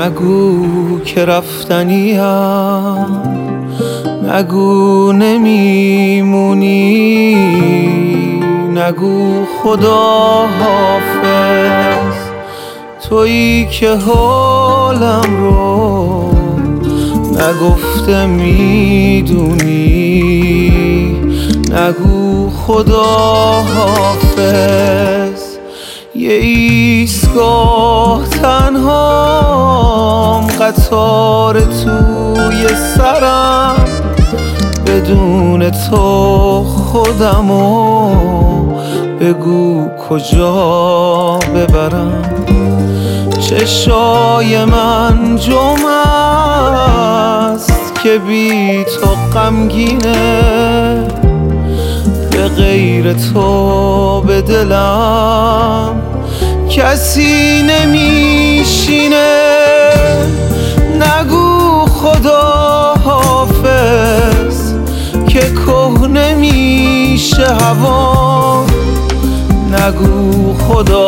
نگو که رفتنیم، نگو نمیمونی، نگو خدا حافظ. تویی که حالم رو نگفته میدونی، نگو خدا حافظ. یه ایستگاه تنهام، قطار توی سرم، بدون تو خودمو بگو کجا ببرم. چشای من جمعه است که بی تو غمگینه، به غیر تو به دلم کسی نمیشینه. نگو خدا حافظ که کهنه میشه هوا، نگو خدا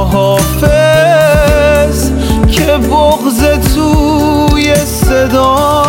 حافظ که بغض توی صدا.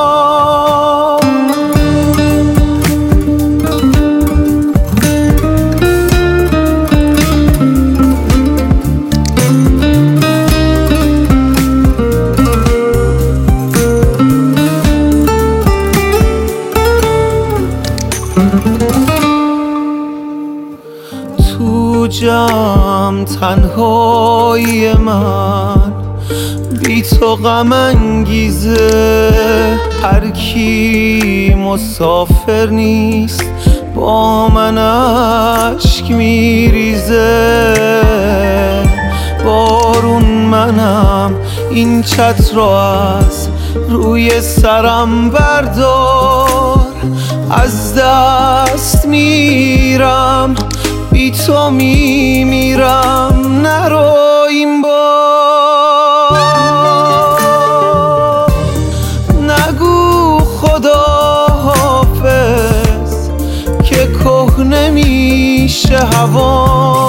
تو جمع تنهایی من بی تو غم انگیزه، هر کی مسافر نیست با من اشک میریزه. بارون منم، این چتر رو از روی سرم بردار، از دست میرم بی تو میمیرم، نرو این بار. نگو خدا حافظ که کهنه میشه هوا،